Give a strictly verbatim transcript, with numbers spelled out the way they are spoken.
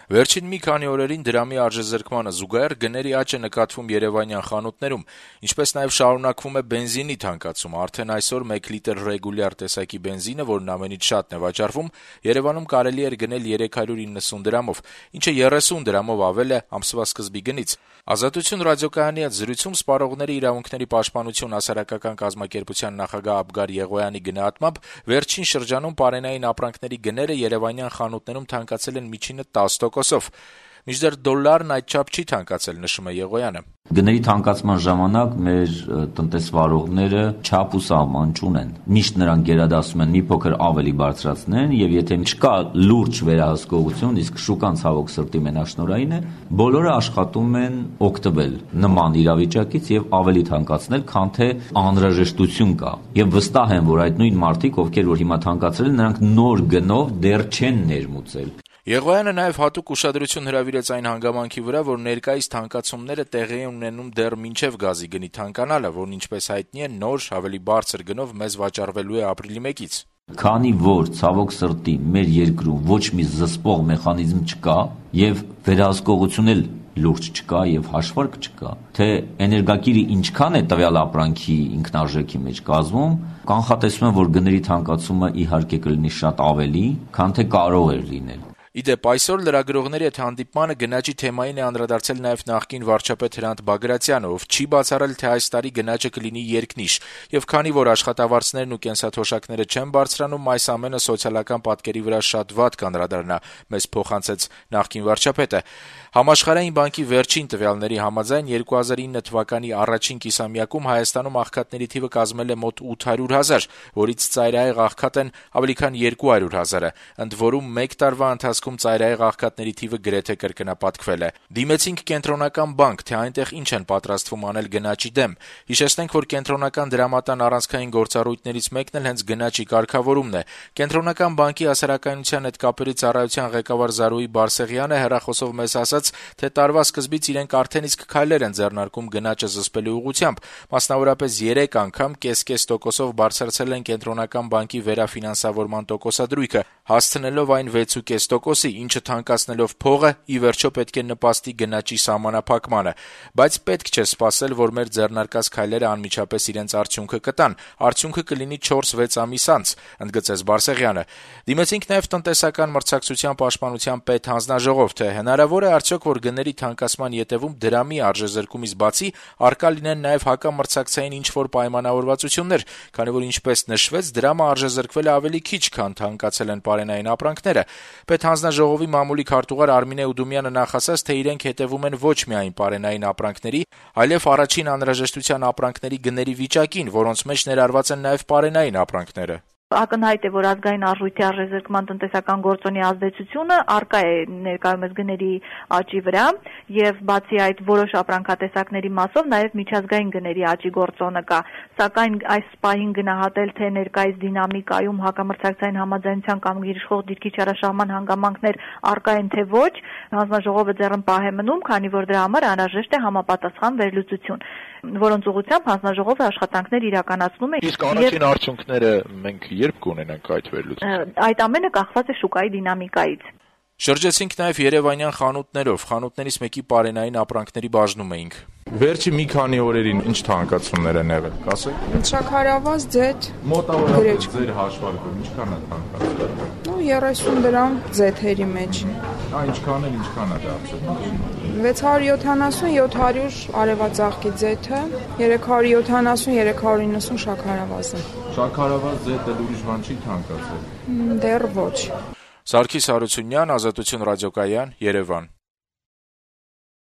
Վերջին մի քանի օրերին դրամի արժեզրկմանը զուգահեռ գների աճ է նկատվում երևանյան խանութներում, ինչպես նաև շարունակվում է բենզինի թանկացումը։ Արդեն այսօր մեկ լիտր ռեգուլյար տեսակի բենզինը, որն ամենից շատն է վաճառվում, Երևանում կարելի էր գնել երեք հարյուր իննսուն դրամով, ինչը երեսուն դրամով ավել է ամսվա սկզբի գնից։ Ազատություն ռադիոկայանի հետ զրույցում Սպառողների իրավունքների պաշտպանություն հասարակական կազմակերպության նախագահ Աբգար Եղոյանի գնահատմամբ վերջին շրջանում պարենային ապրանքների գները երևանյան խանութներում թանկացել են միջինը տասը տոկոսով։ Մինչդեռ դոլարն այդչափ չի թանկացել, նշում է Եղոյանը։ Գների թանկացման ժամանակ մեր տնտեսվարողները չափ ու սահման չունեն։ Միշտ նրանք գերադասում են մի փոքր ավելի բարձրացնեն, եւ եթե չկա լուրջ վերահսկողություն, իսկ շուկան ցավոք սրտի մենաշնորհային է, բոլորը աշխատում են օգտվել նման իրավիճակից եւ ավելի թանկացնել, քան թե անհրաժեշտություն կա։ Եվ վստահ եմ, որ այդ նույն մարդիկ, ովքեր որ հիմա թանկացրել են, նրանք նոր գնով դեռ չեն ներմուծել։ Եղոյանը նաև հատուկ ուշադրություն հրավիրեց այն հանգամանքի վրա, որ ներկայիս թանկացումները տեղի են ունենում դեռ մինչև գազի գնի թանկանալը, որն ինչպես հայտնի է, նոր ավելի բարձր գնով մեզ վաճառվելու է ապրիլի մեկից։ Քանի որ ցավոք սրտի մեր երկրում ոչ մի զսպող մեխանիզմ չկա եւ վերահսկողություն էլ լուրջ չկա եւ հաշվարկ չկա, թե էներգակիրը ինչքան է տվյալ ապրանքի ինքնարժեքի մեջ կազմում, կանխատեսում եմ, որ գների թանկացումը իհարկե կլինի շատ ավելի, քան թե կարող էր լինել։ Իդեպ այսօր լրագրողների հետ հանդիպմանը գնաճի թեմային է անդրադարձել նաև նախկին վարչապետ Հրանտ Բագրատյանը, ով չի բացառել, թե այս տարի գնաճը կլինի երկնիշ, եւ քանի որ աշխատավարձներն ու կենսաթոշակները չեն բարձրանում, այս ամենը սոցիալական պատկերի վրա շատ վատ կանդրադառնա, մեզ փոխանցեց նախկին վարչապետը։ Համաշխարհային բանկի վերջին տվյալների համաձայն երկու հազար ինը թվականի առաջին կիսամյակում Հայաստանում աղքատների թիվը կազմել է մոտ ութ հարյուր հազար, որից ծայրահեղ աղքատ են ավելի քան երկու հարյուր հազարը, ընդ որում մեկ տարվա ընթացքում ծայրահեղ աղքատների թիվը գրեթե կրկնապատկվել է։ Դիմեցինք Կենտրոնական բանկ, թե այնտեղ ինչ են պատրաստվում անել գնաճի դեմ։ Հիշեցնենք, որ Կենտրոնական դրամատան առանցքային գործառույթներից մեկն էլ հենց գնաճի կարգավորումն է։ Կենտրոնական բանկի հասարակայնության հետ կապերի ծառայության ղեկավար Զարուհի Բարսեղյանը հեռախոսով մեզ ասաց, թե տարվա սկզբից իրենք արդեն իսկ քայլեր են ձեռնարկում գնաճը զսպելու ուղղությամբ, մասնավորապես երեք անգամ կես-կես տոկոսով բարձրացրել են Կենտրոնական բանկի վերաֆինանսավորման տոկոսադրույքը, հասցնելով այն վեց ու կես տոկոսի, ինչը թանկացնելով փողը ի վերջո պետք է նպաստի գնաճի սահմանափակմանը, բայց պետք չէ սպասել, որ մեր ձեռնարկած քայլերը անմիջապես իրենց արդյունքը կտան, արդյունքը կլինի չորս-վեց ամիս անց, ընդգծեց Բարսեղյանը։ Դիմեցինք նաև տնտեսական մրցակցության պաշտպանության պետհանձնաժողով, թե հնարավոր է արդյոք, որ գների թանկացման ետևում դրամի արժեզրկումից բացի առկա լինեն նաև հակամրցակցային ինչ-որ պայմանավորվածություններ, քանի որ ինչպես նշվեց, դրամը արժեզրկվել է ավելի քիչ, քան թանկացել են պարենային ապրանքները։ Պետհանձնաժողովի մամուլի քարտուղար Արմինե Ուդումյանը նախասած, թե իրենք հետևում են ոչ միայն պարենային ապրանքների, այլև առաջին անհրաժեշտության ապրանքների գների վիճակին, որոնց մեջ ներառված են նաև պարենային ապրանքները։ Ակնհայտ է, որ ազգային արժույթի արժեզրկման տնտեսական գործոնի ազդեցությունը առկա է ներկայումս գների աճի վրա եւ բացի այդ որոշ ապրանքատեսակների մասով նաեւ միջազգային գների աճի գործոնը կա, սակայն այս պահին գնահատել, թե ներկայիս դինամիկայում հակամրցակցային համաձայնության կամ գերիշխող դիրքի չարաշահման հանգամանքներ առկա են թե ոչ, հանձնաժողովը ձեռնպահ է մնում, քանի որ դրա համար անհրաժեշտ է համապատասխան վերլուծություն, որոնց ուղղությամբ հանձնաժողովը աշխատանքներ իրականացնում է։ Իսկ առաջին արդյունքները մենք երբ կունենանք այդ վերլուծությունը։ Այդ ամենը կախված է շուկայի դինամիկայից։ Շրջեցինք նաև երևանյան խանութներով, խանութներից մեկի պարենային ապրանքների բաժնում էինք։ Վերջի մի քանի օրերին ինչ թանկացումներ են եղել, կասեք։ Շաքարավազ, ձեթ, մոտավորապես ձեր հաշվարկում ինչքան է թանկացել։ Ну երեսուն դրամ ձեթերի մեջ։ Ա ինչքան էլ ինչքան է դարձել։ վեց հարյուր յոթանասուն յոթ հարյուր արևածաղկի ձեթը, երեք հարյուր յոթանասուն երեք հարյուր իննսուն շաքարավազը։ Շաքարավազ ձեթը ուրիշ բան չի թանկացել։ Դեռ ոչ։ Սարգիս Հարությունյան, Ազատություն ռադիոկայան, Երևան։